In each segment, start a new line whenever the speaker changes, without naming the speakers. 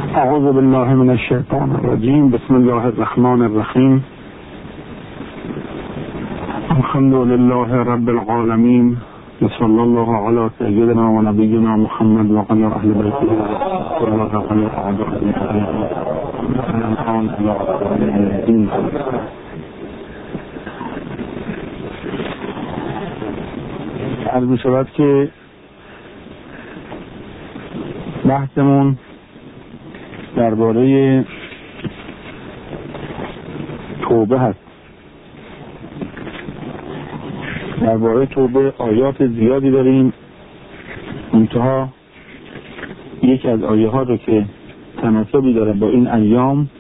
اعوذ بالله من الشیطان الرجیم. بسم الله الرحمن الرحیم. الحمد لله رب العالمین و صلی الله علی سیدنا و نبینا محمد و علی اهل بیته و علی اعدائه. عرض می شود که بحثمون درباره توبه هست. درباره توبه آیات زیادی داریم، منتها یکی از آیه ها رو که تناسبی داره با این ایام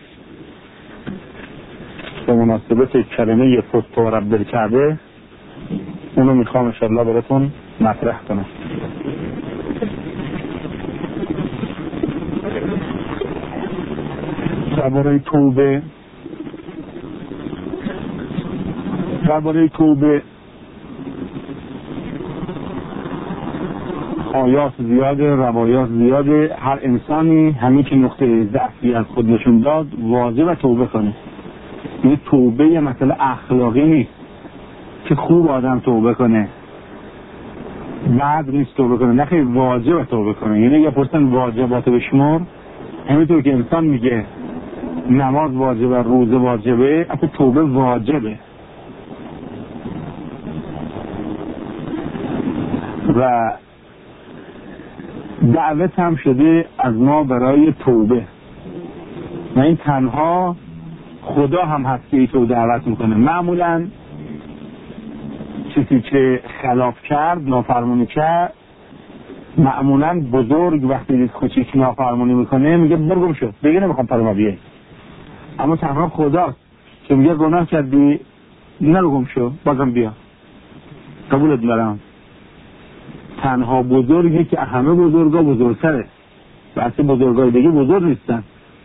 به مناسبت کلمه فسق و رب الکعبه، اونو میخوام انشاءالله براتون مطرح کنم. درباره توبه آیات زیاده، روایات زیاده. هر انسانی همین که نقطه ضعفی از خود نشون داد واجب توبه کنه. این توبه یه مسئله اخلاقی نیست که خوب آدم توبه کنه، بعد نیست توبه کنه، نه خیلی واجب توبه کنه. یعنی یه پرسن واجبات بشمار، همینطور که انسان میگه نماز واجبه، روزه واجبه، اصلا توبه واجبه. و دعوت هم شده از ما برای توبه، و این تنها خدا هم هست که اینطور دعوت میکنه. معمولا چیزی که خلاف کرد، نافرمانی کرد، معمولا بزرگ وقتی دید کوچیک نافرمانی میکنه میگه برگم شد، دیگه نمیخوام پر ما بیایی. اما تنها خداست که میگه گناه کردی، نرو گم شو، بازم بیا، قبولت دارم. تنها بزرگی که همه بزرگا بزرگتره و اصلا بزرگای دیگه بزرگ نیستن.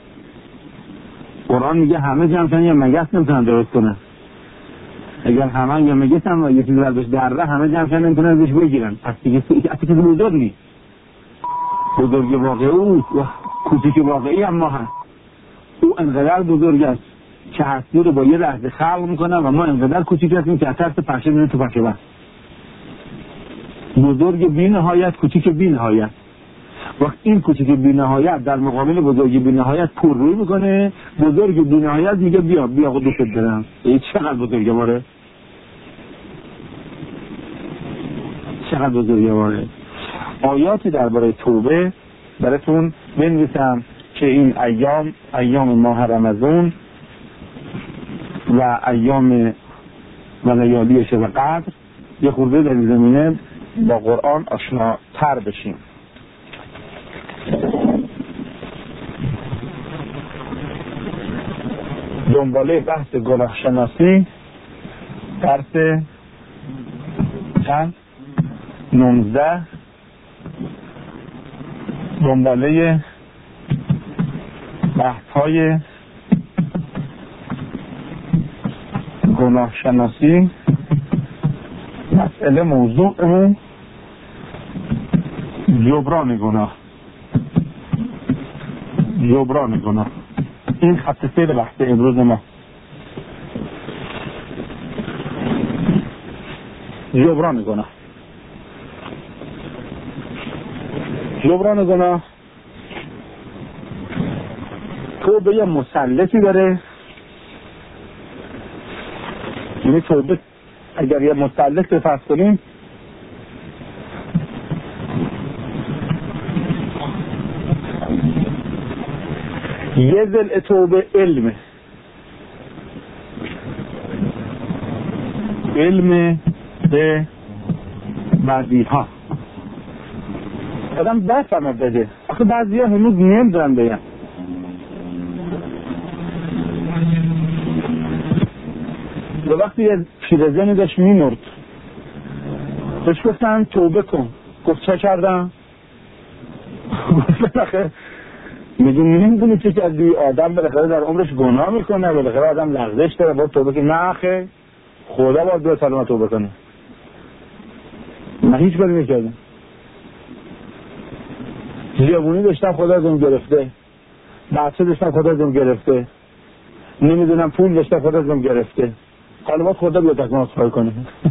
قرآن میگه همه جمعتن یه مگس نمیتونن درست کنن. اگر همه یه مگس هم یه چیزی برداشت دره، همه جمعتن نمیتونن ازش بگیرن. پس دیگه اصلا بزرگ نیست. بزرگ واقعی اوست و کوچیک واقعی هم ما هست. او انقدر بزرگ است که هستی رو با یه لحظه خلق میکنه و ما انقدر کوچیک هستیم که ترس پشه میره تو پشه بست. بزرگ بی نهایت، کوچیک بی نهایت. وقت این کوچیک بی نهایت در مقابل بزرگ بی نهایت پر روی میکنه، بزرگ بی نهایت میگه بیا دوست دارم. این چقدر بزرگواره، چقدر بزرگواره. آیاتی درباره توبه براتون بنویسم که این ایام ماه رمضان و ایام و لیالی شب قدر یه خورده در زمینه با قرآن آشناتر بشیم. دنباله بحث گناه شناسی درس چند؟ 19. دنباله بحث های گناه شناسی. مسئله موضوعمون جبران گناه. این خط سیر بحث امروز ما. جبران گناه توبه یه مثلثی داره. یعنی توبه اگر یه مثلث فرض کنیم، یه ضلع توبه علم به بعضی ها آدم بفهمه بده. آخه بعضی ها هنوز نمیدونن بگن. و وقتی یه پیرزنی داشت میمرد، بهش گفتن توبه کن. گفت چه کردم؟ گفت آخه نمیدونی چه کردی؟ آدم بالاخره در عمرش گناه میکنه، بالاخره آدم لغزش داره، باید توبه کنه. نه آخه خدا باید به سلامت توبه کنه. من هیچ کاری نکردم. زیابونی داشتم خدا ازم گرفته، بچه داشتم خدا ازم گرفته، نمیدونم پول داشتم خدا ازم گرفته، حالا باید خدا بیاد از ما اصفای کنه.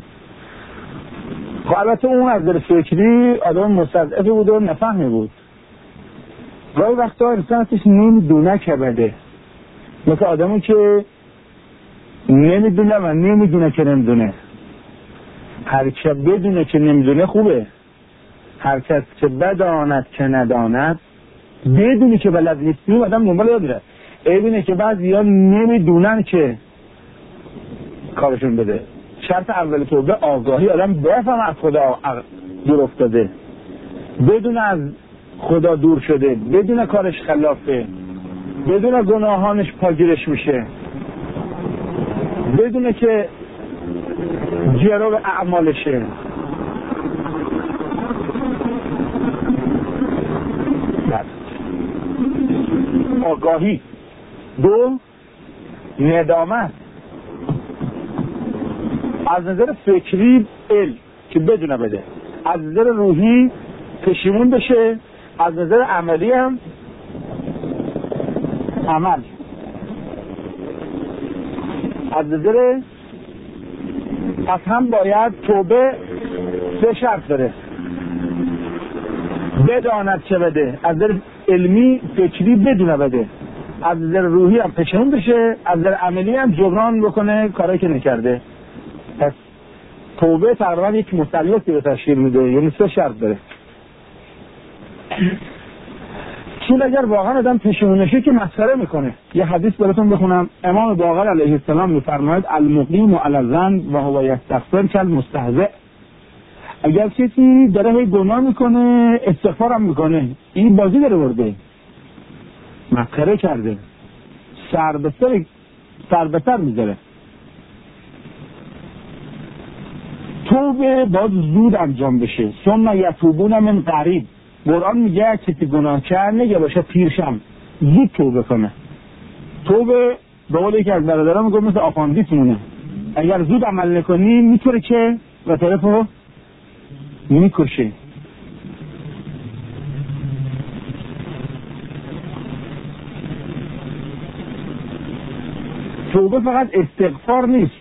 خب البته اون از در فکری آدم مستضعفی بود و نفهمی بود. گاهی وقتا انسان ازش نمیدونه که بده، مثل آدمی که نمیدونه و نمیدونه که نمیدونه. هر که بدونه که نمیدونه خوبه، هر کس که بداند که نداند بدونی که بلد نیستی آدم دنبال یاد میره. اینه که بعضیا نمیدونن که کارشون بده. شرط اول توبه آگاهی، آدم بفهمه از خدا دور افتاده، بدون از خدا دور شده، بدون کارش خلافه، بدون گناهانش پاگیرش میشه، بدون که جرو اعمالشه. آگاهی. دو، ندامت. از نظر فکری علم که بدونه بده، از نظر روحی پشیمون بشه، از نظر عملی هم عمل. از نظر پس هم باید توبه 3 شرط داره. بداند چه بده، از نظر علمی فکری بدونه بده، از نظر روحی هم پشیمون بشه، از نظر عملی هم جبران بکنه کارایی که نکرده. پس توبه تقریبا یک مثلثی رو تشکیل میده، یعنی 3 شرط داره. چون اگر واقعا آدم پشیمون نشه که مسخره میکنه. یه حدیث براتون بخونم. امام باقر علیه السلام میفرماید المقیم علی الذنب و هو یستغفر کالمستهزئ. اگر کسی داره گناه میکنه استغفار هم میکنه، این بازی داره برده، مسخره کرده، سر به سر میذاره. توبه باید زود انجام بشه. ثم یتوبون من قریب. قرآن میگه کسی گناه کرد نگه باشه پیرشم، زود توبه کنه. توبه به قول یکی از برادران میگه مثل آپاندیس مونه، اگر زود عمل نکنی میتونه که و طرفو میکشه. توبه فقط استغفار نیست.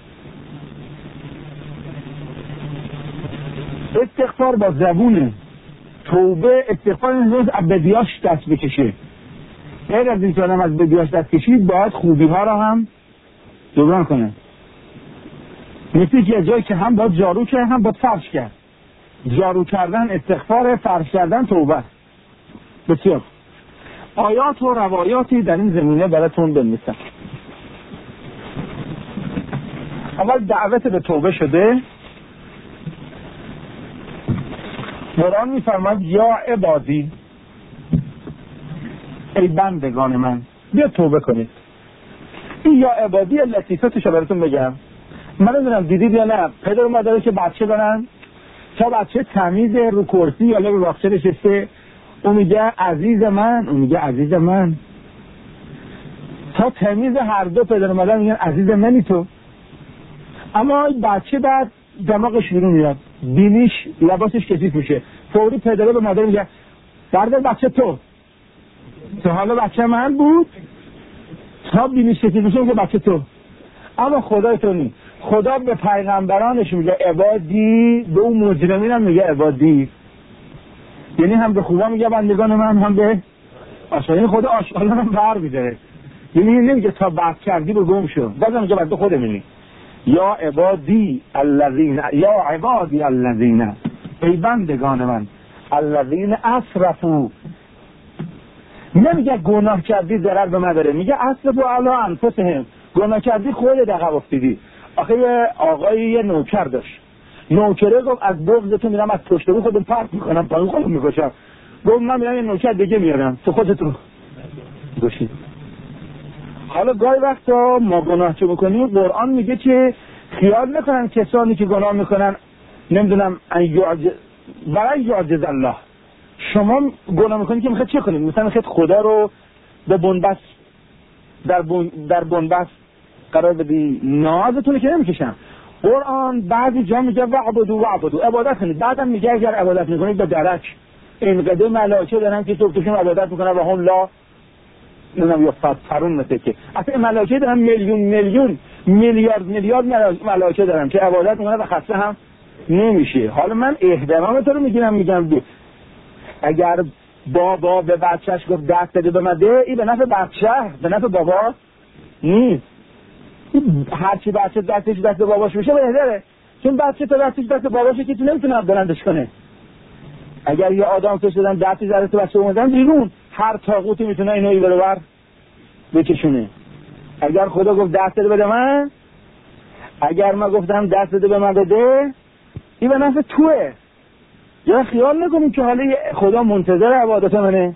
استغفار با زبونه. توبه استغفار نیست از بدیاش دست بکشه. غیر از این که آدم از بدیاش دست کشید باید خوبی ها را هم جبران کنه. مثل که جایی که هم باید جارو کرد هم باید فرش کرد. جارو کردن استغفار، فرش کردن توبه. بسیار آیات و روایاتی در این زمینه براتون بنویسم. اول دعوت به توبه شده. قرآن میفرماید یا عبادی، ای بندگان من بیا توبه کنید. این یا عبادی لطیفتشو براتون بگم. من نمیدونم دیدید یا نه، پدر و مادری که بچه دارن، تا بچه تمیز رو کرسی یا رو راکچه نشسته، اون میگه عزیز من، اون میگه عزیز من. تا تمیز هر دو پدر و مادر میگن عزیز منی تو. اما بچه بعد دماغش بیرون میاد، بینیش لباسش کثیف میشه، فوری پدر به مادر میگه بردار بچه تو حالا بچه من بود، تا بینیش کثیف میشه میگه بچه تو. اما خدای تو نی. خدا به پیغمبرانش میگه عبادی، به اون مجرمین هم میگه عبادی. یعنی هم به خوبا میگه بندگان من، هم به آشغالان. خدا آشغالان هم بر میداره، یعنی نمیگه تا بد کردی به گم شو، بازم میگه بعد خود منی. یا عبادی الذین، یا عبادی الذین، ای بندگان من الذین اسرفوا. نمیگه گناه کردی ضرر به من داره، میگه اسرفوا علی انفسهم، گناه کردی خودت عقب افتادی. آخه یه آقایی یه نوکر داشت، نوکره گفت از بغض تو میرم از پشت رو خودم پرت میکنم پایین خودم میکشم. گفت من میرم یه نوکر دیگه میارم تو خودتون گوشید. حالا گاهی وقتا ما گناه چه بکنیم، قرآن میگه که خیال نکنن کسانی که گناه میکنن نمیدونم برای یعجز الله. شما گناه میکنید که میخواد چه کنید؟ مثلا میخواد خدا رو به بنبست در بنبست قرار بدی، نازتونه که نمیکشم. قرآن بعضی جا میگه وعبدو عبادت کنید، بعدم میگه اگر عبادت میکنید به درک این قدر ملائکه دارن که توشون عبادت میکنن و هم لا نمیدونم یا فرون مثل که اصلا ملائکه دارن میلیون میلیارد ملائکه دارن که عبادت میکنن و خسته هم نمیشه. حالا من احترام تو رو میگم دو اگر بابا به بچهش گفت دست بده به من ده، این به نفع بچه به نفع بابا نیست. هرچی بچه دستش دست باباش بشه بهتره، چون بچه تا دستش دست باباشه که تو نمیتونه بلندش کنه. اگر یه آدم کش دادن دستی زره تو بچه اومدن بیرون، هر طاغوتی میتونه اینو این برابر بکشونه. اگر خدا گفت دست بده من، اگر من گفتم دست بده به من بده، این به نفع توه. یا خیال نکنیم که حالا خدا منتظر عبادت منه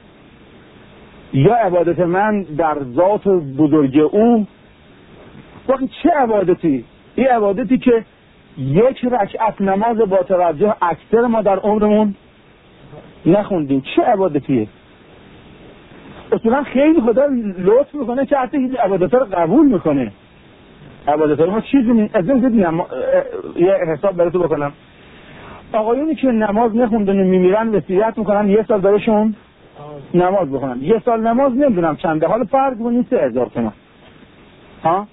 یا عبادت من در ذات بزرگ او. وقتی چه عبادتی؟ این عبادتی که یک رکعت نماز با توجه اکثر ما در عمرمون نخوندیم. چه عبادتیه؟ اصولا خیلی خدا لطف میکنه که حتی هیچ عبادتها رو قبول میکنه. عبادتها رو ما چیزی از این دیدیم. یه حساب براتون بکنم. آقایونی که نماز نخوندن میمیرن وصیت میکنن 1 سال براشون نماز بخونن. 1 سال نماز نمیدونم چنده، حالا فرض کنید 3000 تومان. ها؟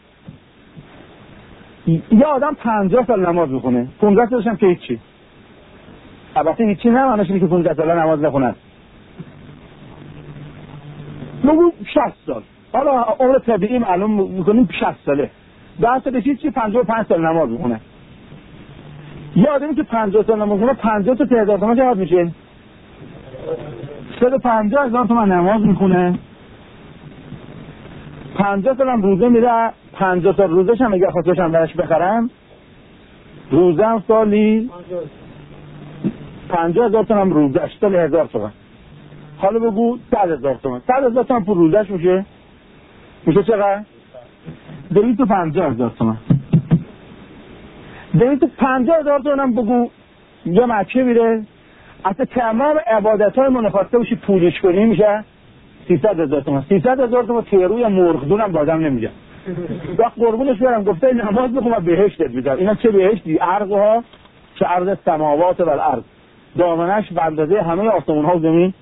یه آدم 50 سال نماز بخونه، 15 سالش هم که هیچی. البته هیچی نه معنیش اینه که 15 سال نماز نخونن. بگو 60 سال. حالا عمر طبیعی معلوم میکنیم 60 ساله. 10 سالش هیچی، 55 سال نماز بخونه. یه آدمی که 50 سال نماز بخونه 50 تا 3000 تومان چقدر میشه؟ 150,000 تومان نماز میخونه. 50 سال هم روزه میره، 50 سال روزش هم اگر خواستش هم برش بخرم روزه هم سالی 50,000 تومان هم روزش سال 1000 تومان. حالا بگو 100,000 تومان. 100,000 تومان پول روزش میشه چقدر؟ 250,000 تومان. 250,000 تومان هم بگو یه مکه میره، اصلا تمام عبادت‌های منخواسته باشی پولش کنی میشه 300,000 تومان. 300,000 تومان تیروی مرغدون هم بازم نمیگه. وقت قربونش برم گفته نماز بخون و بهشتت میدم. اینا چه بهشتی؟ عرضها چه عرض سماوات و الارض، دامنش به اندازه همه آسمون ها و زمین.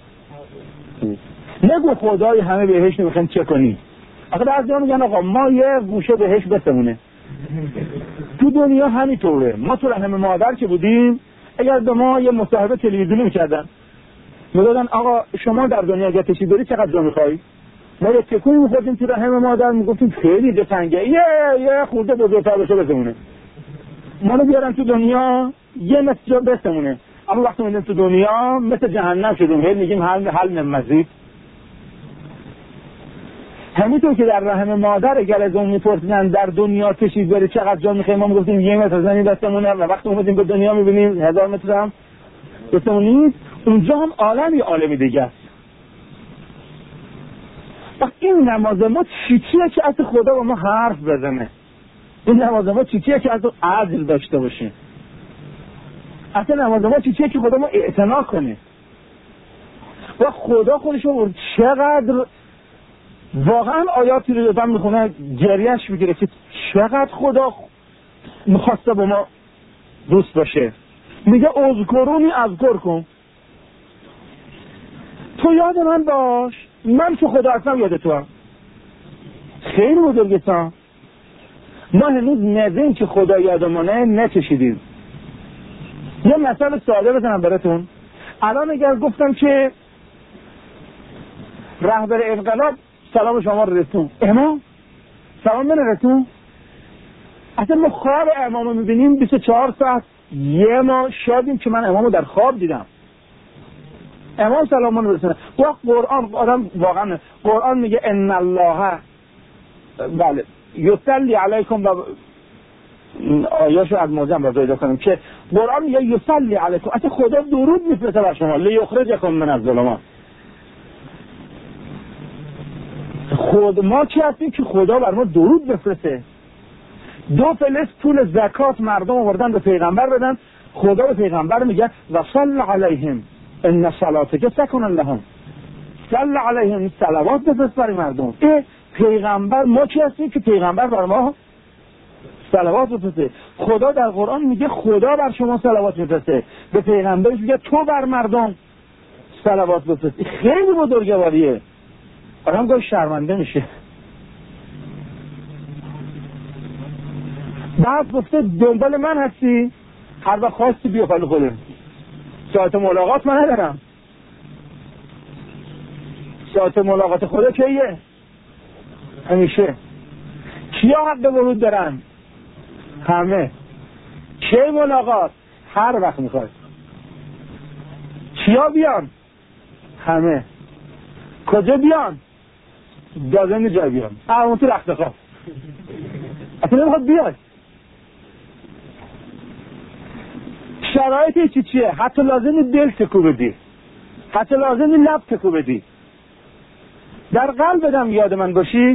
نگو خدای همه بهشت میخوایم چه کنی. آخه بعضیا میگن آقا ما یه گوشه بهشت بسمونه. تو دنیا همینطوره. ما تو رحم مادر که بودیم، اگر به ما یه مصاحبه تلویزیونی میکردن میگفتن آقا شما در دنیا اگه تشریف بری چقدر جا میخوایی؟ ما یه تکونی میخوردیم تو رحم مادر میگفتیم خیلی جا تنگه، یه خورده بزرگتر بشه بسمونه. ما رو بیارن تو دنیا یه متر جا بسمونه. اما وقتی میدیم تو دنیا مثل جهنم شدیم، هی میگیم حل مزید. همینطور که در رحم مادر اگر از اون میپرسیدن در دنیا تشریف بری چقدر جا میخوایی، ما میگفتیم 1 متر زمین بسمونه. و وقتی اومدیم به دنیا میبینیم 1000 متر هم بسمونه نیست. اونجا هم عالمی دیگه است. این نماز ما چیه که از خدا با ما حرف بزنه؟ این نماز ما چیه که از عدل داشته باشه؟ اصلا نماز ما چیه که خدا ما اعتنا کنه؟ و خدا خودشو چقدر واقعا آیاتی رو دادم میخونه گریهش میگیره که چقدر خدا میخواسته با ما دوست باشه. میگه اذکرونی اذکرکم، تو یاد من باش من که خدا هستم یاد تو هم. خیلی بزرگستان ما هنوز نزدیم که خدا یادمونه نچشیدیم. یه مثال ساده بزنم براتون. الان اگر گفتم که رهبر انقلاب سلام شما رو رسون، امام سلام من رسون، اصلا ما خواب امام رو میبینیم 24 ساعت یه ما شادیم که من امام رو در خواب دیدم. امام سلام من رسونه. وقت قرآن آدم واقعا قرآن میگه ان الله بله یصلی علیکم، و آیاشو از موزم را پیدا کنیم که قرآن میگه یصلی علیکم، اصلا خدا درود میفرسته بر شما لیخرجکم من الظلمات. خود ما چی هستیم که خدا بر ما درود بفرسته؟ 2 فلس پول زکات مردم آوردن به پیغمبر بدن، خدا به پیغمبر میگه و صل علیهم ان صلاتک سکن لهم، صل علیهم صلوات بفرست برای مردم. پیغمبر ما چی هستیم که پیغمبر بر ما صلوات بفرسته؟ خدا در قرآن میگه خدا بر شما صلوات میفرسته، به پیغمبرش میگه تو بر مردم صلوات بفرست. خیلی بزرگواریه. آدم گاهی شرمنده میشه. بعد گفته دنبال من هستی، هر وقت خواستی بیا خاله خودم، ساعت ملاقات من ندارم. ساعت ملاقات خدا کیه؟ همیشه. کیا حق ورود دارن؟ همه. کی ملاقات؟ هر وقت میخواد. کیا بیان؟ همه. کجا بیان؟ دادن جای بیان. اون تو رخت خواب اصلا نمیخواد بیاد. شرایط چیه؟ حتی لازمی دل تکو بدی، حتی لازمی لب تکو بدی. در قلبم یاد من باشی.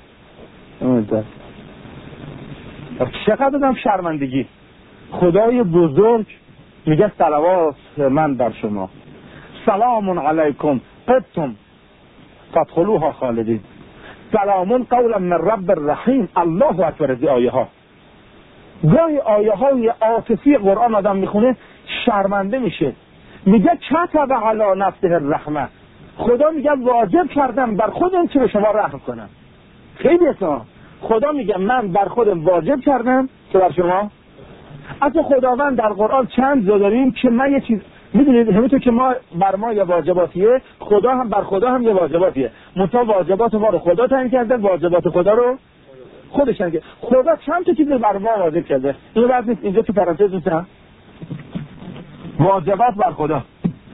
چقدر دادم شرمندگی. خدای بزرگ میگه صلوات من بر شما، سلام علیکم طبتم فادخلوها خالدین، سلام قولا من رب الرحیم. الله اکبر. از آیه ها، گاهی آیه های عاطفی قرآن آدم میخونه شرمنده میشه. میگه کتب علی نفسه الرحمه، خدا میگه واجب کردم بر خودم که به شما رحم کنم. خیلی اصلا خدا میگه من بر خودم واجب کردم که بر شما. اصلا خداوند در قرآن چند جا داریم که من یه چیز میدونید، همینطور که ما بر ما یه واجباتیه، خدا هم بر خدا هم یه واجباتیه. منتها واجبات ما رو خدا تعیین کرده، واجبات خدا رو خودش تعیین کرده. خدا چند تا چیز بر ما واجب کرده. این وقت نیست اینجا تو پرانتز میذارم. واجبات بر خدا،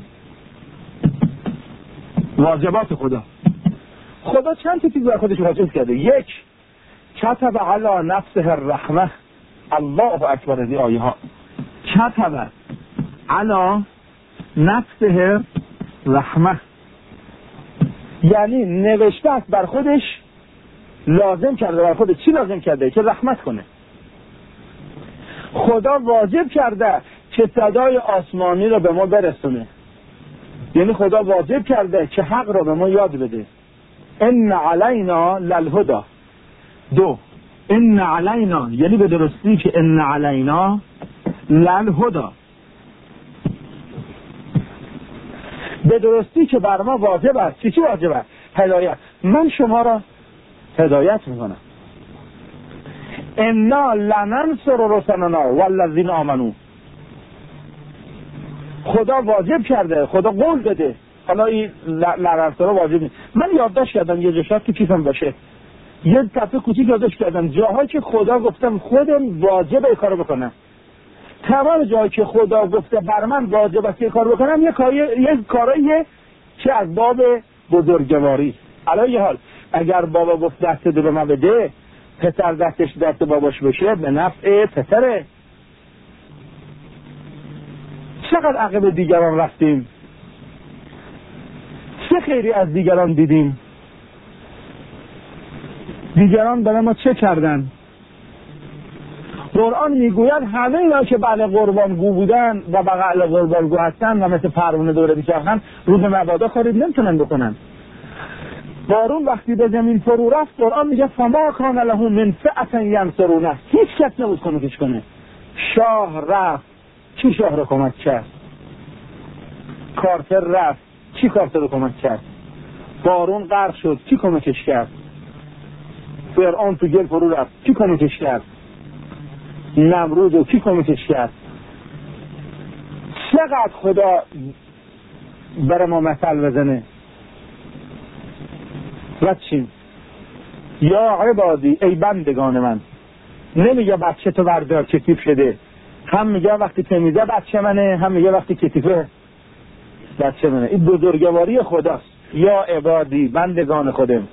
واجبات خدا. خدا چند تا چیز بر خودش واجب کرده. یک، کتب علی نفسه الرحمه. الله اکبر. از آیه ها، کتب علی نفسه رحمه، یعنی نوشته است بر خودش، لازم کرده بر خودش. چی لازم کرده؟ که رحمت کنه. خدا واجب کرده که صدای آسمانی رو به ما برسونه، یعنی خدا واجب کرده که حق رو به ما یاد بده. ان علینا للهدی. دو، ان علینا یعنی به درستی که ان علینا للهدی، به درستی که بر ما واجب است. چی واجب است؟ هدایت. من شما را هدایت میکنم. انا لننصر رسلنا والذین آمنوا. خدا واجب کرده، خدا قول داده. حالا این لننصر واجب نیست. من یادداشت کردم یه جاشات تو کیفم باشه، یه دفعه کوچیک یادداشت کردم جاهایی که خدا گفتم خودم واجب این کارو بکنم. تمام جایی که خدا گفته بر من واجب است این کارو بکنم، یه کاراییه که از باب بزرگواری. علی حال اگر بابا گفت دست دو به من بده، پسر دستش دست باباش بشه، به نفع پسره. چقدر عقب دیگران رفتیم، چه خیری از دیگران دیدیم. دیگران برای ما چه کردن؟ قرآن میگوید همه اینا که بله قربانگو بودن و بغل قربانگو هستن و مثل پروانه دوره میچرخن، روز مبادا خارج نمیتونن بکنن. بارون وقتی به زمین فرو رفت، قرآن میگه فما کان له من فئة ینصرونه، هیچ کس نبود کمکش کنه. شاه رفت، کی شاه رو کمک کرد؟ کارتر رفت، کی کارتر رو کمک کرد؟ بارون غرق شد، کی کمکش کرد؟ فرعون تو گل فرو رفت، کی کمکش کرد؟ نمرود رو کی کمکش کرد؟ چقدر خدا برای ما مثل بزنه. و چین یا عبادی، ای بندگان من. نمیگه بچه تو بردار کتیف شده، هم میگه وقتی تمیزه بچه منه، هم میگه وقتی کتیفه بچه منه. این بزرگواری خداست. یا عبادی، بندگان خودم.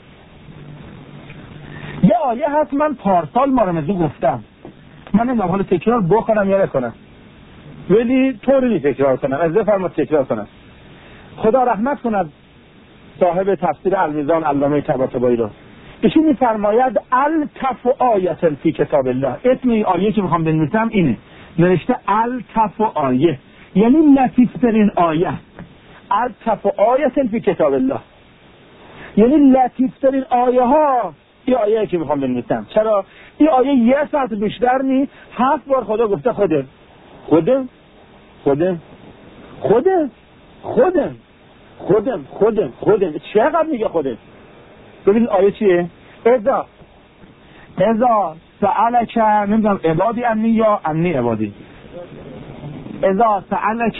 یه آیه هست من پارسال مارمزو گفتم، من این حال تکرار بکنم یا نکنم، ولی طوری تکرار کنم، از فرما تکرار کنم. خدا رحمت کند صاحب تفسیر المیزان علامه طباطبایی رو. ایشون میفرماید التف آیه فی کتاب الله. اسم این آیه که میخوام بنویسم اینه، نوشته التف آیه، یعنی لطیفترین آیه. التف آیه فی کتاب الله یعنی لطیفترین آیه ها. این آیه که میخوام بنویسم. چرا؟ این آیه یه سطر بیشتر نی، 7 بار خدا گفته خودم خودم خودم خودم خودم خودم خودم خودم. چقدر میگه خودم؟ ببینید آیه چیه؟ ازا سألک نمیدونم عبادی انی یا انی عبادی. ازا سألک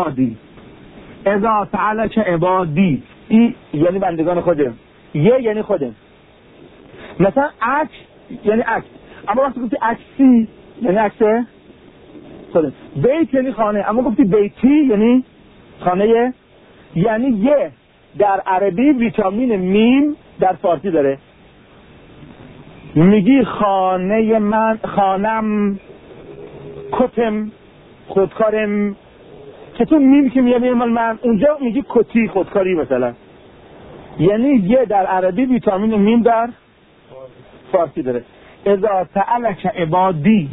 عبادی این یعنی بندگان خودم، یعنی خودم. مثلا عکس یعنی عکس، اما وقتی گفتی عکسی یعنی عکسه خودم. بیت یعنی خانه، اما گفتی بیتی یعنی خانه. یعنی یه در عربی ویتامین میم در فارسی داره. میگی خانه من، خانم، کتم، خودکارم، که تو میم که میگه من، اونجا میگی کتی، خودکاری مثلا. یعنی یه در عربی ویتامین میم در فارسی داره. اذا سألک عبادی،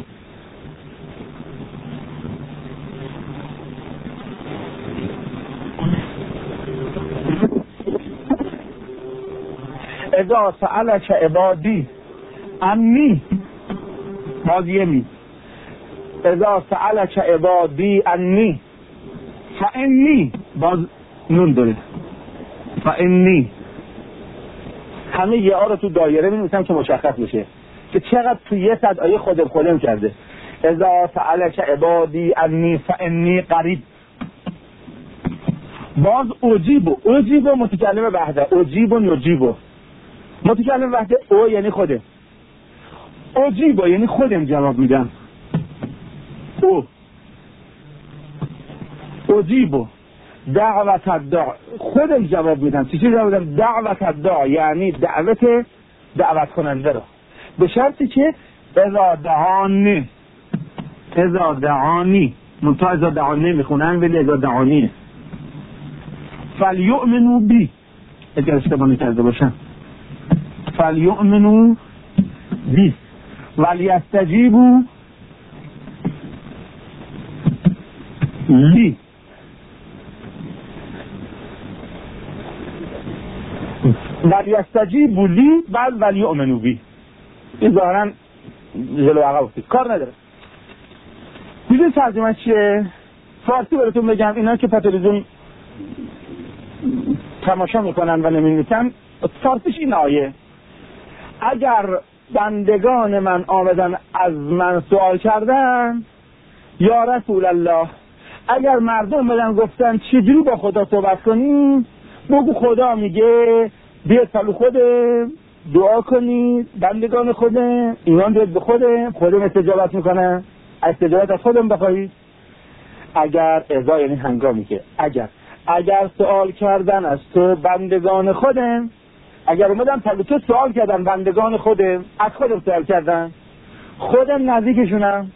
اذا سألک عبادی انی، باز یه می، اذا سألک عبادی انی فانی، باز نون داره، فانی. همه یه آره تو دایره می‌نویسم که مشخص بشه که چقدر تو یه صد آیه خودم کرده. اذا سألک عبادی انی فانی قریب. باز اجیب متکلم وحده، اجیب و یجیب. متکلم وحده او یعنی خوده، اجیب یعنی خودم جواب میدم. اجیب دعوت الداع، خودم جواب میدم. چی جواب میدم؟ دعوت الداع یعنی دعوت کننده رو، به شرطی که اذا دعانی منتها اذا دعانی میخونن ولی اذا دعانی فلیؤمنوا بی، اگر اشتباه نکرده باشم فلیؤمنوا بی ولیستجیبوا لی. ولیستجیبوا لی ولیؤمنوا بی. این ظاهرا جلو عقب افتید، کار نداره. میدونی ترجمه چیه؟ فارسی براتون بگم، اینا که تلویزیون تماشا میکنن و نمی‌نویسن، فارسیش این آیه: اگر بندگان من آمدن از من سوال کردن یا رسول الله، اگر مردم بدن گفتن چجوری با خدا صحبت کنیم، بگو خدا میگه بیاید سلو خودم دعا کنید، بندگان خودم ایمان بیاد به خودم استجابت میکنه، استجابت از خودم بخواهید. اگر ازا یعنی هنگامی که اگر سوال کردن از تو بندگان خودم، اگر اومدن تا تو سوال کردن بندگان خودم، از خودم سوال کردن، خودم نزدیکشونم،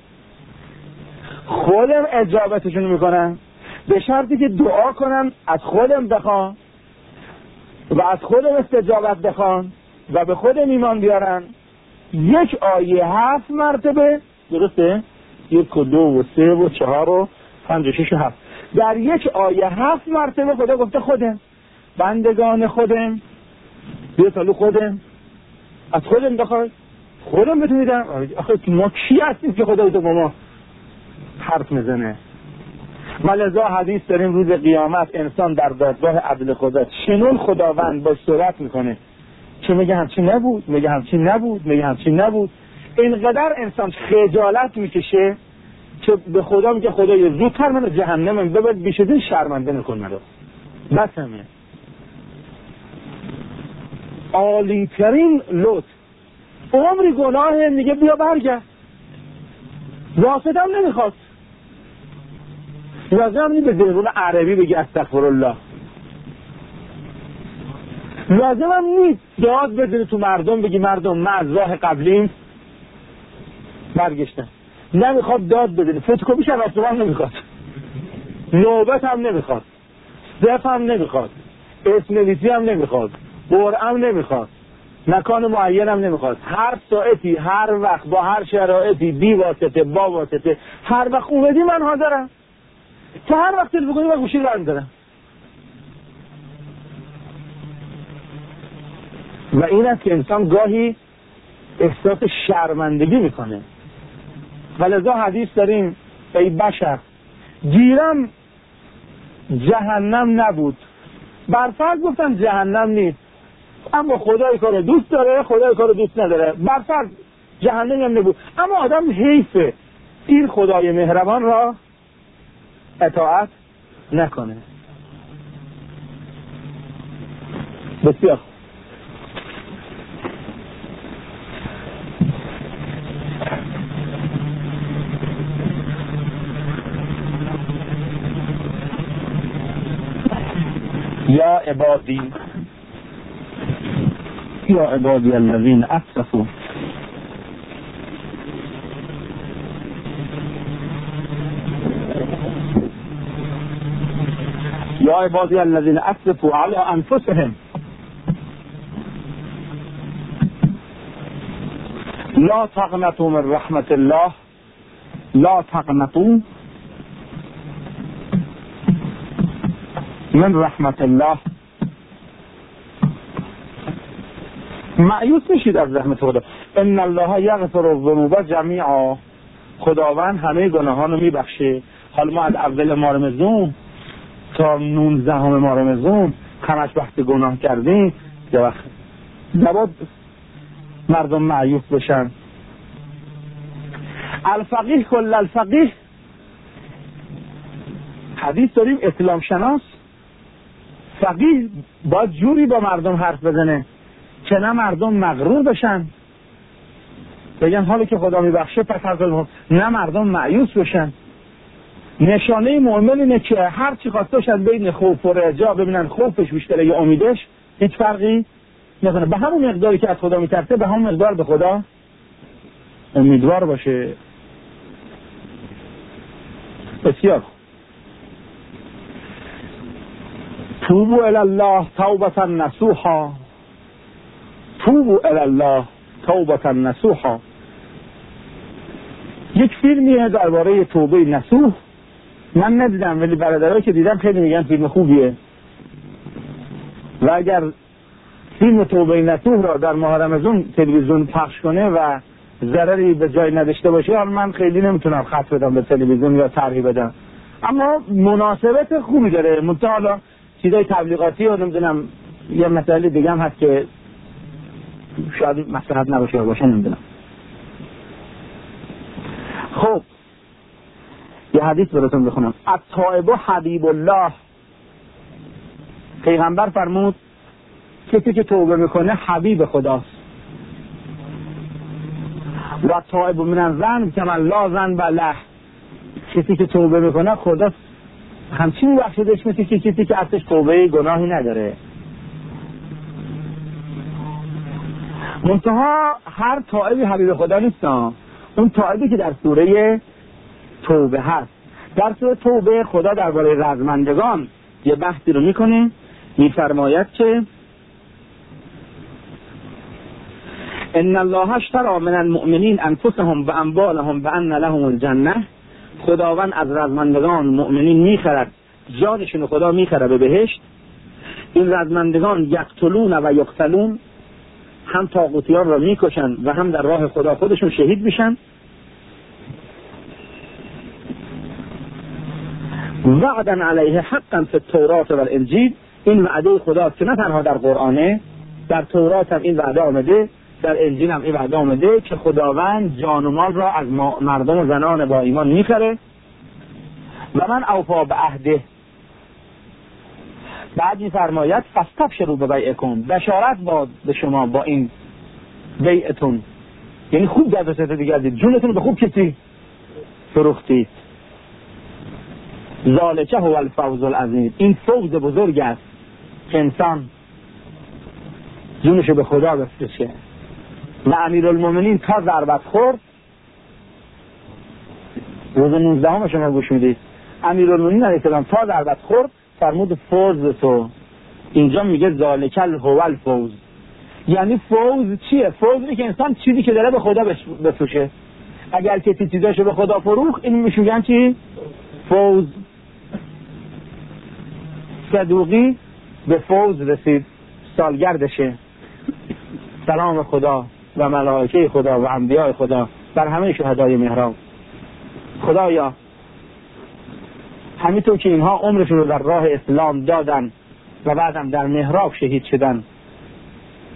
خودم اجابتشون میکنم، به شرطی که دعا کنم از خودم بخوان و از خودم استجابت بخوان و به خودم ایمان بیارن. یک آیه 7 مرتبه، درسته؟ 1 و 2 و 3 و 4 و 5 و 6 و 7 در یک آیه 7 مرتبه خدا گفته خودم، بندگان خودم، بیا سالو خودم، از خودم بخوای، خودم بتونیدم. آخه ما کی هستیم که خدا تو با ما حرف میزنه؟ ولذا حدیث داریم روز قیامت انسان در دادگاه عدل خدا چنون خداوند با سرعت میکنه که میگه همچین نبود، میگه همچین نبود، میگه همچین نبود. اینقدر انسان خجالت میکشه که به خدا میگه خدای زودتر منو جهنم ببر، بیش از این شرمنده نکن منو. بس همه عالی ترین لطف. عمری گناه میگه بیا برگرد، واسطه هم نمیخواد، لازم نی به زبون عربی بگی استغفرالله، لازم هم نیست داد بزنی تو مردم بگی مردم من از راه قبلیم برگشتم. نمیخواد داد بزنی، فتوکپیش هم اصلا نمیخواد، نوبت هم نمیخواد، صف هم نمیخواد، اسم نویسی هم نمیخواد، قرعه هم نمیخواد، مکان معین هم نمیخواد. هر ساعتی، هر وقت، با هر شرایطی، بی واسطه، با واسطه، هر وقت اومدی من حاضرم. تو هر وقت تلفن کنی من گوشی برمی دارم. و این است که انسان گاهی احساس شرمندگی میکنه. ولذا حدیث داریم ای بشر گیرم جهنم نبود، برفرض گفتم جهنم نیست، اما خدای کارو دوست داره، خدای کارو دوست نداره، برفرض جهنم هم نبود، اما آدم حیفه این خدای مهربان را اطاعت نکنه. بسیار یا عبادی الذین اسرفوا یا عبادی الذین اسرفوا علی انفسهم لا تقنطوا من رحمت الله لا تقنطوا من رحمت الله. مایوس نشید از رحمت خدا. ان الله یغفر الذنوب جمیعا، خداوند همه گناهان رو میبخشه. حالا ما از اول ماه رمضان تا 19 ماه رمضان همش وقت گناه کردیم، یه وقت نباید مردم مایوس بشن. الفقیه کل الفقیه، حدیث داریم اسلام شناس فقیه باید جوری با مردم حرف بزنه که نه مردم مغرور بشن بگن حالی که خدا میبخشه پس حرف، نه مردم مایوس بشن. نشانه مؤمن اینه که هر چی خواستشن بین خوف و رجا ببینن خوفش بیشتره یا امیدش هیچ فرقی نکنه، به همون مقداری که از خدا میترسه به همون مقدار به خدا امیدوار باشه. بسیار توبوا الی الله توبة نصوحا، توبوا الی الله توبة نصوحا. یک فیلمیه درباره توبه نصوح، من ندیدم ولی برادرایی که دیدم خیلی میگن فیلم خوبیه و اگر فیلم توبه نصوح را در ماه رمضان تلویزیون پخش کنه و ضرری به جای نداشته باشه، من خیلی نمیتونم خط بدم به تلویزیون یا طرحی بدم، اما مناسبت خوبی داره. منتها حالا چیزای تبلیغاتی و نمیدونم یه مسئله دیگه هم هست که شاید مصلحت نباشه یا باشه، نمیدونم. خب یه حدیث براتون بخونم. التائب حبیب الله، پیغمبر فرمود کسی که توبه میکنه حبیب خداست. و تائب من الذنب کمن لا ذنب له، کسی که توبه میکنه خدا همچین بخشیدش مثل که کسی که ازش توبه گناهی نداره. منتها هر تائبی حبیب خدا نیست، اون تائبی که در سوره توبه هست. در سوره توبه خدا درباره رزمندگان یه بحثی رو میکنه، میفرماید که ان الله اشتری من المؤمنین انفسهم و اموالهم بان لهم الجنه، خداوند از رزمندگان مؤمنین میخرد جانشون، خدا میخره به بهشت. این رزمندگان یقتلون و یقتلون، هم طاغوتیان را میکشن و هم در راه خدا خودشون شهید میشن. وعدا علیه حقا فی التورات و الانجیل، این وعده خداست که نه تنها در قرآنه، در تورات هم این وعده آمده، در انجیل هم این وعده آمده که خداوند جان و مال را از مردم و زنان با ایمان میخره. و من اوفا به عهده، بعد میفرماید فاستبشروا ببیعکم، بشارت باد به شما با این بیعتون، یعنی خوب در دست دیگه دید، جونتون به خوب کسی فروختید. ذالک هو الفوز العظیم، این فوز بزرگ است که انسان جونشو به خدا بفروشه. و امیرالمومنین تا ضربت خورد، روز 19 شما گوش میدید، امیرالمومنین علیه السلام تا ضربت خورد فرمود فوز تو. اینجا میگه ذالک هو الفوز، یعنی فوز چیه؟ فوزی که انسان چیزی که داره به خدا بفروشه. اگر کسی چیزاشو به خدا فروخت، این میشن چی؟ فوز. صدوقی به فوز رسید، سالگردشه. سلام خدا و ملائکه خدا و انبیاء خدا بر همه شهدای محراب. خدایا همینطور که اینها عمرشون رو در راه اسلام دادن و بعدم در محراب شهید شدن،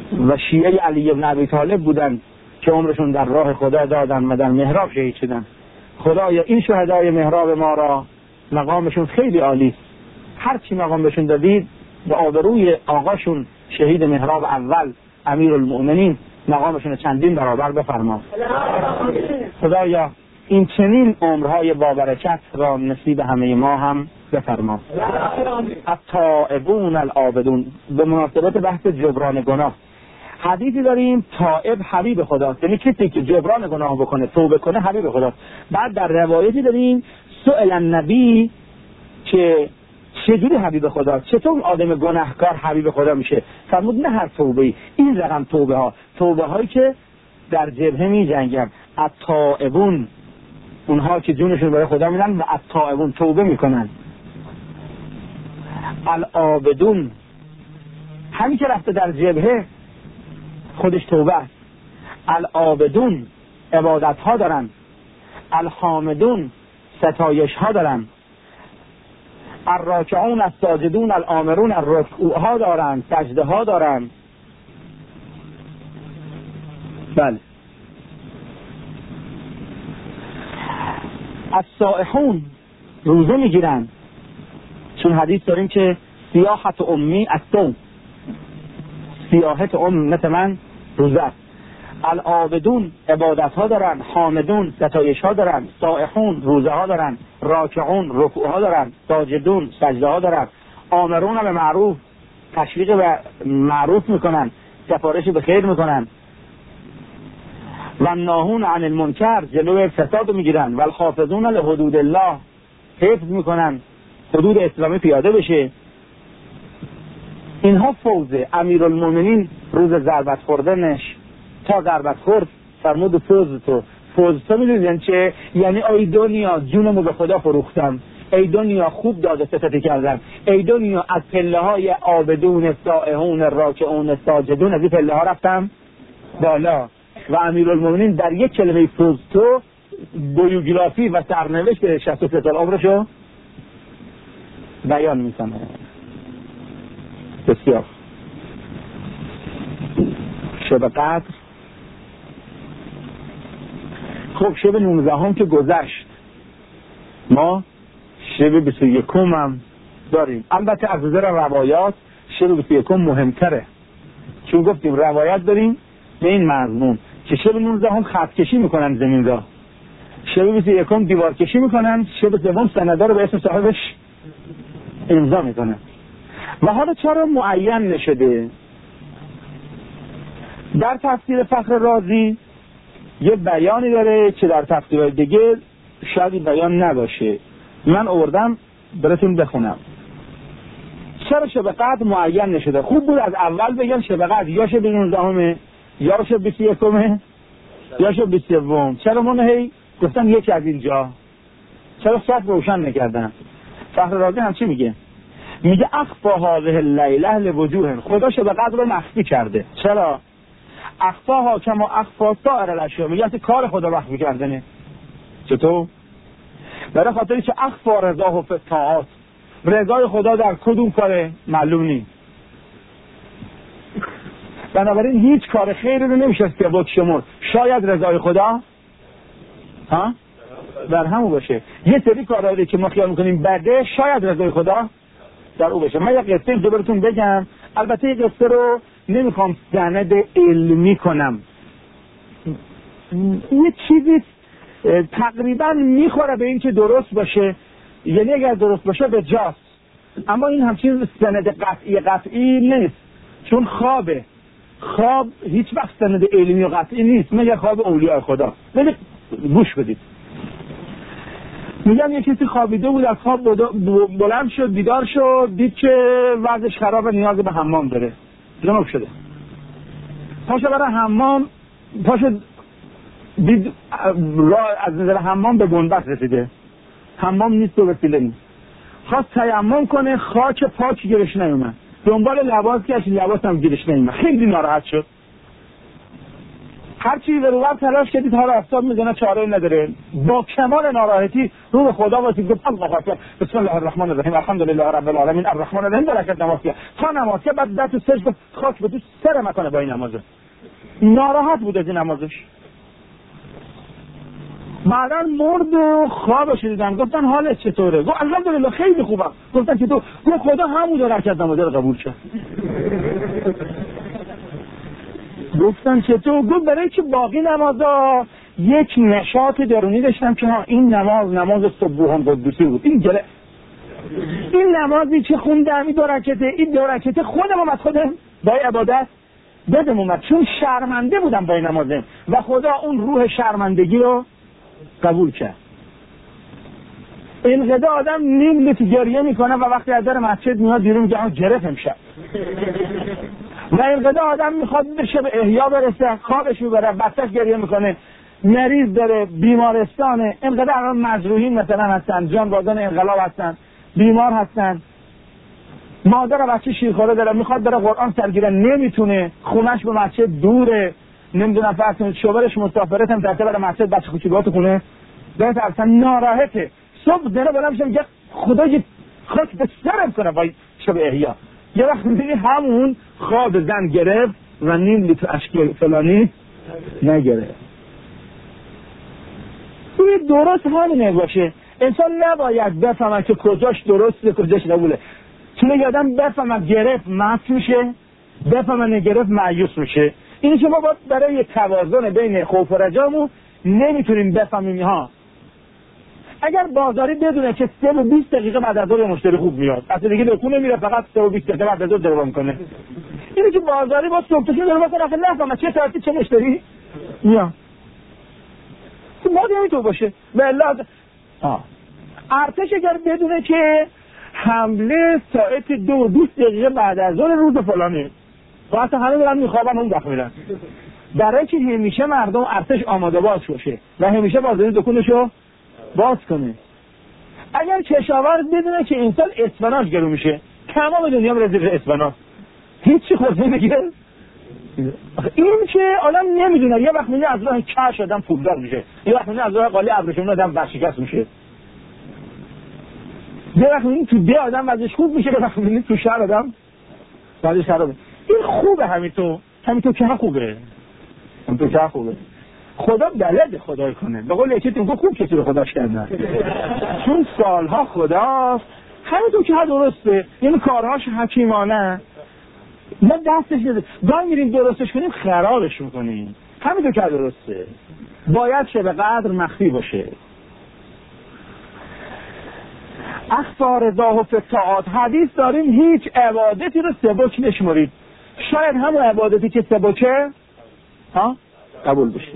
و شیعه علی بن ابی طالب بودن که عمرشون در راه خدا دادن و در محراب شهید شدن. خدایا این شهدای محراب ما را مقامشون خیلی عالی، هر چی مقام بهشون دادید به آبروی آقاشون شهید محراب اول امیرالمؤمنین مقامشون چندین برابر بفرما. خدایا این چنین عمرهای بابرکت را نصیب همه ما هم بفرما. التائبون العابدون. به مناسبت بحث جبران گناه حدیثی داریم، تائب حبیب خداست، یعنی کسی که جبران گناه بکنه توبه کنه حبیب خداست. بعد در روایتی داریم سئل النبی که چجوری حبیب خداست، چطور آدم گناهکار حبیب خدا میشه؟ فرمود نه هر توبه‌ای، این رقم توبه هایی که در جبهه می جنگن. التائبون اونها که جونشون برای خدا میدن و التائبون توبه میکنن. العابدون همین که رفته در جبهه خودش توبه است. العابدون عبادت ها دارن. الحامدون ستایش ها دارن. الراکعون الساجدون الآمرون الرکوع ها دارن، سجده ها دارن. بله. الصائحون روزه میگیرن، چون حدیث داریم که سیاحت امی الصوم، سیاحت امت من روزه است. العابدون عبادت ها دارن، حامدون ستایش ها دارن، صائحون روزه ها دارن، راکعون رکوع ها دارن، ساجدون سجده ها دارن، آمرون به معروف تشویق به معروف میکنن، سفارش به خیر میکنن، و ناهون عن المنکر جلوی فساد میگیرن، و الحافظون لحدود الله حفظ میکنن حدود اسلامی پیاده بشه. اینها فوزه. امیرالمومنین روز ضربت خوردنش تا ضربت خورد فرمود فوز تو میدونید یعنی چه؟ یعنی ای دنیا جونمو به خدا فروختم، ای دنیا خوب داده ستتی کردم، ای دنیا از پله های عابدون سائحون راکعون ساجدون از این پله ها رفتم بالا. و امیرالمومنین در یک کلمه فوز تو بیوگرافی و سرنوشت 63 سال عمرشو بیان میکنه. بسیار. شب قدر. خب شب 19 هم که گذشت، ما شب 21 هم داریم. البته از نظر روایات شب 21 مهمتره، چون گفتیم روایت داریم به این مضمون که شب 19 هم خط کشی میکنن زمین را، شب 21 هم دیوار کشی میکنن، شب سوم سنده رو به اسم صاحبش امضا میکنن. و حالا چرا معین نشده؟ در تفسیر فخر رازی یه بیانی داره که در تفسیر دیگه شاید بیان نباشه، من آوردم براتون بخونم. چرا شب قدر معین نشده؟ خوب بود از اول بگم شب قدر یا شب 19 یا شب 21 یا شب 23. چرا من هی گفتم یکی از اینجا؟ چرا صف روشن نکردن؟ فخر رازی هم چی میگه؟ میگه اخفا هذه اللیله لوجوه، خدا شب قدر رو مخفی کرده. چرا؟ اخفاها کما اخفا سایر الاشیاء، میگه کار خدا مخفی کردنه. چطور؟ برای خاطری که اخفا رضاه فی الطاعات، رضای خدا در کدوم کاره معلوم نیست. بنابراین هیچ کار خیری رو نمیشه که با شمار شاید رضای خدا در همون باشه. یه سری کارهایی که ما خیال میکنیم بده شاید رضای خدا در او بشه. من یه قصه براتون بگم، البته یه قصه رو نمیخوام سند علمی کنم، یه چیزی تقریبا میخوره به این که درست باشه، یعنی اگر درست باشه به جاست، اما این همچین سند قطعی نیست، چون خوابه. خواب هیچ وقت سند علمی و قطعی نیست مگر خواب اولیاء خدا. گوش بدید. میگم یه کسی خوابیده بود، از خواب بلند شد، بیدار شد، دید که وضعش خرابه، نیاز به حمام داره، جنوب شده، پاشو برای حمام، پاشو دید راه از نظر حمام به گنبد رسیده، حمام نیست و وسیله نیست، خواست تیمم کنه، خاک پاک گیرش نیومد، دنبال لباس گشت، لباس هم گیرش نیومد، خیلی ناراحت شد.
هر چیزی رو بر تلاش کردید حالا افتاد میزنه چاره نداره، با کمال ناراحتی رو به خدا واسید گفت الله اکبر بسم الله الرحمن الرحیم الحمدلله رب العالمین الرحمن الرحیم برکت نماز کرد تا نماز کرد بعد دست سجده خاک به تو سر مکنه با این نمازه. ناراحت بود از این نمازش. بعدا مرد و خوابش دیدن گفتن حالت چطوره؟ گفت الحمدلله خیلی خوبم. گفتن چطور؟ گفت خدا همون رکعت نماز رو قبول کرد. گفتن چطور؟ گفت برای که باقی نمازا یک نشاط درونی داشتم که ها این نماز صبحان قدوسی بود. این نمازی که خوندم این دو رکعته خودم اومد خودم با عبادت بدم اومد، چون شرمنده بودم با این نمازم و خدا اون روح شرمندگی رو قبول کرد. اینقدر آدم نیم لیتر گریه میکنه و وقتی از در مسجد میاد بیرون میگه گرفت امشب. و اینقدر آدم میخواد بشه به احیا برسه، خوابش میبره، بچه‌ش گریه میکنه، مریض داره، بیمارستانه، اینقدر الان مجروحین مثلا هستن، جانبازان انقلاب هستن، بیمار هستن، مادر و بچه شیرخواره داره میخواد بره قرآن سرگیره نمیتونه، خونش به مسجد دوره، نمیدونم فرض کنید شوهرش مسافرت هم طرف بره مسجد، بچه کوچیک‌ها تو خونه داره اصلا ناراحته. صبح داره بالا میشه میگه خدا یه خاک به سرم کنه وای شب احیا. یه وقت میبینی همون خواب زن گرفت و نیم لیتر اشک فلانی نگرفت. این درست همینه باشه. انسان نباید بفهمه که کجاش درسته کجاش قبوله. چون یادم بفهمه گرفت مست میشه، بفهمه نگرفت مایوس میشه. اینی که ما باید برای توازن بین خوف و رجامون نمیتونیم بفهمیم. ها اگر بازاری بدونه که 3 و 20 دقیقه بعد از ظهر مشتری خوب میاد، اصلا دیگه دکونه میره فقط 3 و 20 دقیقه بعد از ظهر درو میکنه، اینی که بازاری با صبح تشون درو میکنه اصلا نفهمه چه ساعتی چه مشتری میاد. تو باید اینطور باشه. والله ارتش اگر بدونه که حمله ساعت 2 و 20 دقیقه بعد از ظهر روز فلانی، واسه همه دارن میخوابن اون وقت میرن، برای که همیشه مردم ارتش آماده باش باشه و همیشه بازاری دکونشو باز کنه. اگر کشاورز بدونه که این سال اسفناج گرون میشه، تمام دنیا میره زیر اسفناج، هیچی خود نمیگیره. این که آدم نمیدونه، یه وقت میگه از راه کش آدم پولدار میشه، یه وقت میگه از راه قالی ابریشمی آدم ورشکست میشه، یه وقت میگه تو ده آدم وضعش خوب میشه، یه وقت میگه تو شهر آدم وضعش خرابه. این خوبه، همینطور که خوبه، همینطور که خوبه. خدا بلد خدای کنه. به قول یکی تو خوب کسی رو خداش کردن، چون سالها خداست. همینطور که درسته، این کارهاش حکیمانه، ما دستش نده گاهی میریم درستش کنیم خرابش میکنیم. همینطور که درسته باید شب قدر مخفی باشه. اخفا رضاه فی الطاعات، حدیث داریم هیچ عبادتی رو سبک نشمرید، شاید همون عبادتی که سبکه قبول بشه.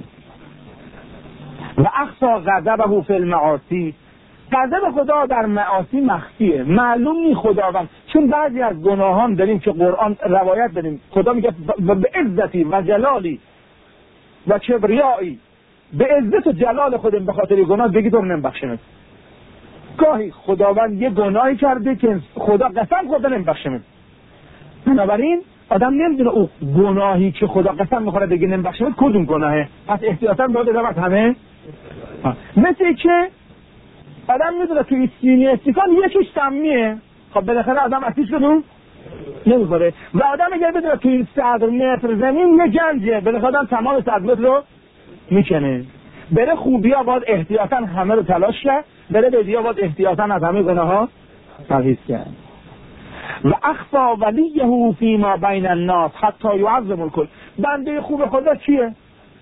و اخفا غضبه فی المعاصی، غضب خدا در معاصی مخفیه، معلوم نی خداوند. چون بعضی از گناهان داریم که قرآن روایت داریم خدا میگه به عزتی و جلالی و کبریایی، به عزت و جلال خودم به خاطر گناه بگید رو نمیبخشمت. گاهی خداوند یه گناهی کرده که خدا قسم خدا نمیبخشمت، بنابراین آدم نمیدونه او گناهی که خدا قسم میخوره بگه نمیبخشمت کدوم گناهه، پس احتیاطاً باید روز همه. مثل که آدم میدونه توی سینی استیکان یکیش سمیه، خب بالاخره آدم اتیش بدون نمیخوره. و آدم اگر بدونه توی 100 متر زمین یه گنجه، بالاخره آدم تمام 100 متر رو میکنه. بره خوبی ها باید احتیاطاً همه رو تلاش کرد، بره بدی ها باید احتیاطاً از همه گناه ها پرهیز کرد. و اخفا ولیه فی ما بین الناس حتی یعظم الکل، بنده خوب خدا کیه؟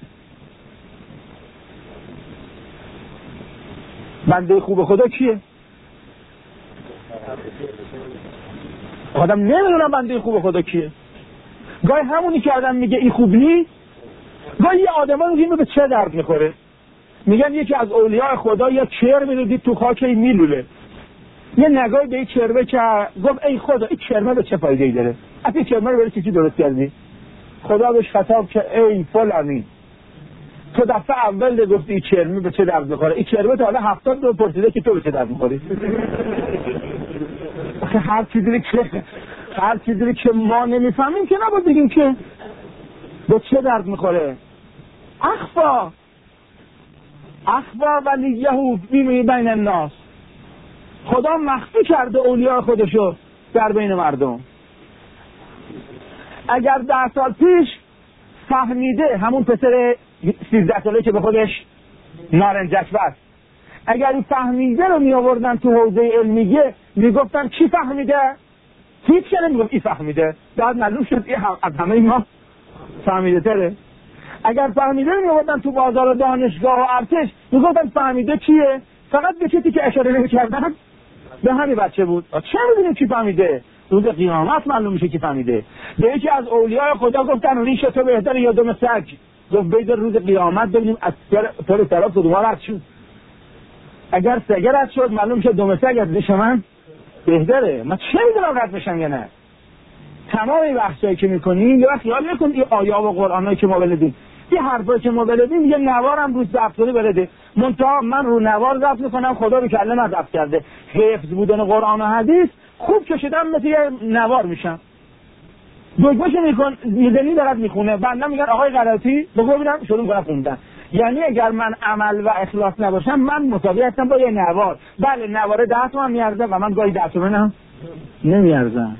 بنده خوب خدا کیه؟ آدم نمیدونه بنده خوب خدا کیه. گاهی همونی که آدم میگه این خوب نیست، گاهی یه آدم ها میگه به چه درد میخوره. میگن یکی از اولیاء خدا یا چرمه رو دید تو خاک میلوله، یه نگاهی به این چرمه که گفت ای خدا این چرمه به چه فایده‌ای داره؟ اصلا چرمه رو برای چی درست کردی؟ خدا بهش خطاب که ای فلانی، تو دفعه اول گفتی این چرمه به چه درد میخوره، این چرمه تا حالا 70 رو پرسیده که تو به چه درد میخوری. هر چیزی که ما نمیفهمیم که نباید بگیم که به چه درد میخوره. اخفا ولیه بین الناس، خدا مخفی کرده اولیاء خودشو در بین مردم. اگر 10 سال پیش فهمیده همون پسر 13 ساله که به خودش نارنجک بست، اگر این فهمیده رو می آوردن تو حوزه علمیه میگفتن کی فهمیده؟ هیچ که نمیگفت این فهمیده، بعد معلوم شد این از همه ما فهمیده تره. اگر فهمیده رو می آوردن تو بازار و دانشگاه و ارتش میگفتن فهمیده کیه؟ فقط به کسی که اشاره نمی‌کردن به همین بچه بود. چه می‌دونیم کی فهمیده؟ روز قیامت معلوم میشه کی فهمیده. به یکی از اولیاء خدا گفتن ریش تو بهتره یا دم سگ؟ گفت بذار روز قیامت ببینیم از طور طرف کدوم رد شد. اگر سگ رد شد معلوم شد دم سگ از ریش من بهتره. من چه می‌دونم رد بشم یا نه؟ تمام این بحثایی که می‌کنیم یا خیال نکن این آیات و قرآنایی که ما بلدیم، این حرفایی که ما بلدیم یه نوارم روز ضبط کنی بلده. منتها من رو نوار ضبط می‌کنم، خدا رو کله من ضبط کرده. حفظ بودن قرآن و حدیث خوب کشیدم مثل یه نوار میشم. دکمه‌ش میکن میدنی دارد میخونه، بنده میگن آقای غلطی بگو ببینم شروع کنم خوندن. یعنی اگر من عمل و اخلاص نباشم من مساوی هستم با یه نوار. بله نواره 10 تومن میارزه و من گاهی 10 تومنم نمیارزم.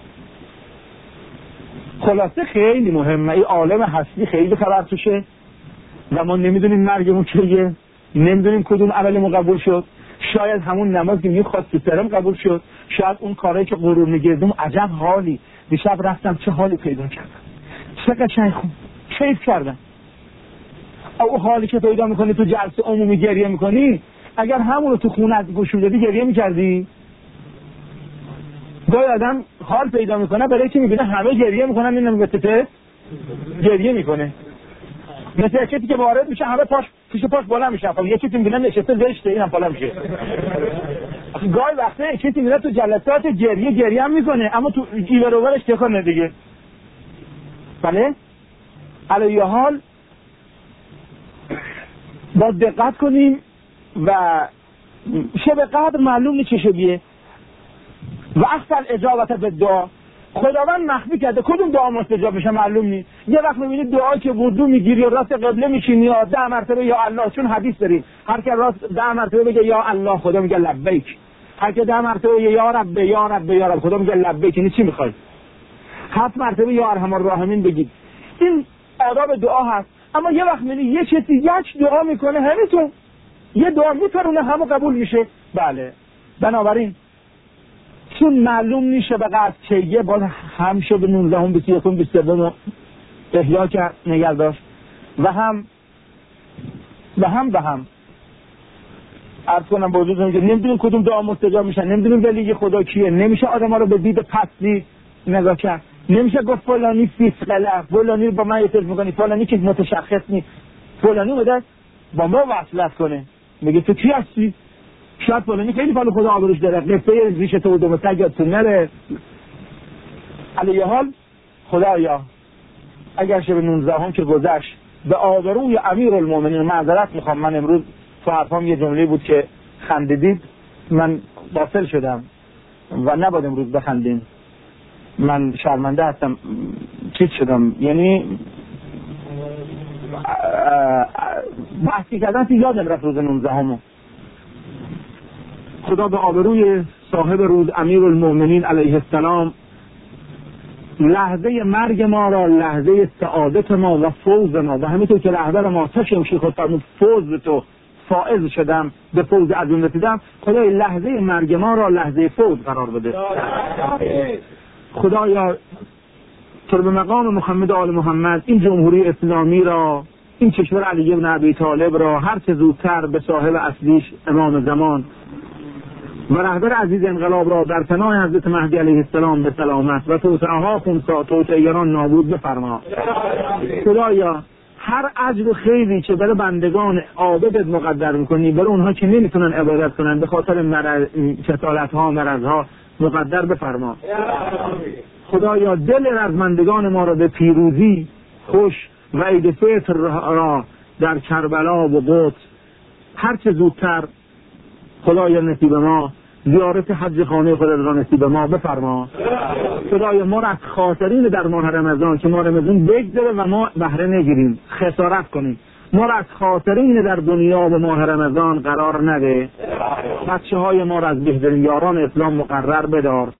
خلاصه خیلی مهمه، این عالم هستی خیلی خبر توشه و ما نمیدونیم مرگمون کیه، نمیدونیم کدوم عملمون قبول شد. شاید همون نماز که میخواست تو سرم قبول شد، شاید اون کاری که غرور میگردم عجب حالی دیشب رفتم چه حالی پیدا کردم، چه قشنگ خوب کیف کردم. او حالی که پیدا میکنی تو جلسه عمومی گریه میکنی، اگر همون رو تو خونه گوش میدادی گریه میکردی؟ گاهی آدم حال پیدا میکنه برای که میبینه همه گریه میکنن این نمیگه گریه میکنه، مثل کسی که وارد میشه همه پیش پاش بالا میشه، خب یکی که میبینه نشسته زشته اینم بالا میشه. گاهی وقتا کسی میره تو جلسات گریه هم میکنه اما تو ایور اوورش تکونه دیگه. بله علی حال با دقت کنیم و شب قدر معلوم نیست چه شبیه و اصل اجابت به دعا خداوند مخفی کرده، کدوم دعا مستجاب میشه معلوم نیست. یه وقت میبینید دعایی که وضو میگیری و راست قبله میشینی یا 10 مرتبه یا الله، چون حدیث داریم هر که راست 10 مرتبه بگه یا الله خدا میگه لبیک، هر که 10 مرتبه یا رب یا رب یا رب خدا میگه لبیک. یعنی چی میخوای؟ 7 مرتبه یا ارحم الراحمین بگید. این آداب دعا هست. اما یه وقت میبینی یه کسی یک دعا میکنه همینطور یه دعا میپرونه همو قبول میشه. بله بنابراین چون معلوم نیشه به قصد چیه باز همشه به 19 21 22 احیا کرد نگل داشت و هم عرض کنم با حضورتون که نمیدونیم کدوم دعا مستجاب میشن، نمیدونیم ولی خدا کیه، نمیشه آدم ها رو به دید پستی نگاه کرد، نمیشه گفت فلانی فیسقله، فلانی با من اعتراض میکنی، فلانی که متشخص نیست، فلانی بوده با ما وصلت کنه میگه تو کی هستی؟ شاید فلانی خیلی فالو خدا آبروش داره، نفته ریش تو دو مستگیاتون نره. علی حال خدایا اگر شب 19 هم که گذشت به آبروی امیرالمومنین، معذرت میخوام من امروز تو حرفام یه جمله بود که خندیدید من باطل شدم و نباید امروز بخندین، من شرمنده هستم چیز شدم، یعنی بحثی کردن که یادم رفت روز 19 همو. خدا به آبروی صاحب روز امیرالمومنین علیه السلام لحظه مرگ ما را لحظه سعادت ما و فوز ما و همینطور که رهبر ما تشمشی خود فرمود فوز تو فائز شدم به فوز عظیم رسیدم، خدای لحظه مرگ ما را لحظه فوز قرار بده. خدایا تو به مقام محمد آل محمد این جمهوری اسلامی را، این کشور علی بن ابی طالب را هر چه زودتر به صاحب اصلیش امام زمان و رهبر عزیز انقلاب را در پناه حضرت مهدی علیه السلام به سلامت و توسعه‌ها خونسا توسعه‌گران نابود بفرما. خدایا هر اجر و خیری که برای بندگان عابدت مقدر میکنی برای اونها که نمیتونن عبادت کنن به خاطر کسالت‌ها مرضها مقدر بفرما. خدایا دل رزمندگان ما را به پیروزی خوش و عید فطر را در کربلا و قدس هر چه زودتر خدایا نصیب ما، زیارت حج خانه خدا را نصیب ما بفرما. خدایا ما را از خاسرین در ماه رمضان که ما رمضان بگذره و ما بهره نگیریم خسارت کنیم، ما را از خاسرین در دنیا و ماه رمضان قرار نده. بچه های ما را از بهترین یاران اسلام مقرر بدار.